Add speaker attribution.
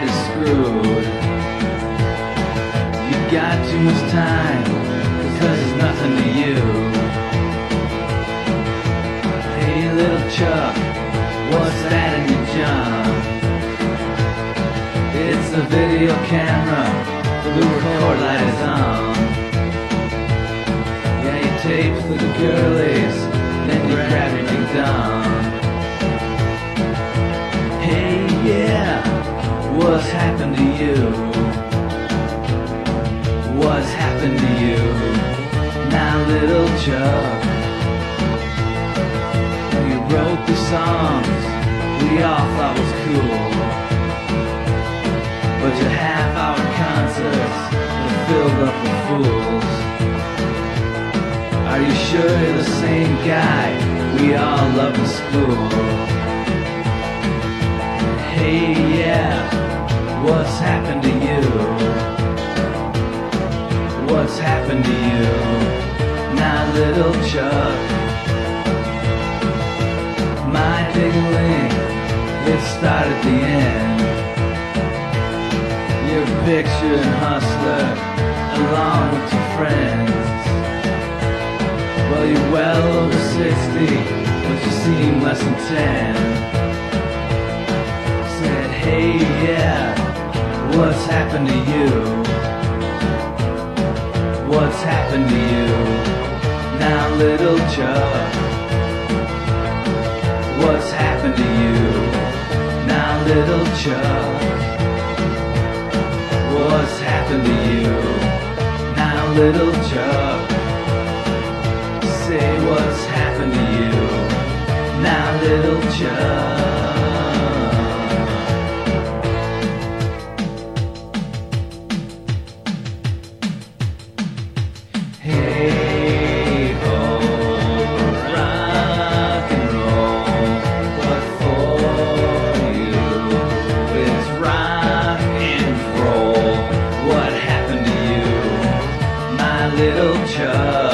Speaker 1: is screwed. You got too much time, cause it's nothing to you. Hey little Chuck, what's that in your junk? It's a video camera, the record light is on. Yeah, you tape for the girlies, then you grab your ding dong. Hey yeah, what's happened to you? What's happened to you? Now little Chuck, you wrote the songs we all thought was cool, but your half-hour concerts are filled up with fools. Are you sure you're the same guy we all loved in school? Hey yeah, what's happened to you? What's happened to you? Now little Chuck, my big link, it started the end. Your picture in Hustler, along with your friends. Well, you're well over 60, but you seem less than 10. Said, hey yeah, what's happened to you? What's happened to you? Now little Chuck, what's happened to you? Now little Chuck, what's happened to you? Now little Chuck, say what's happened to you? Now little Chuck. Hey ho, rock and roll, what for you? It's rock and roll. What happened to you, my little Chuck?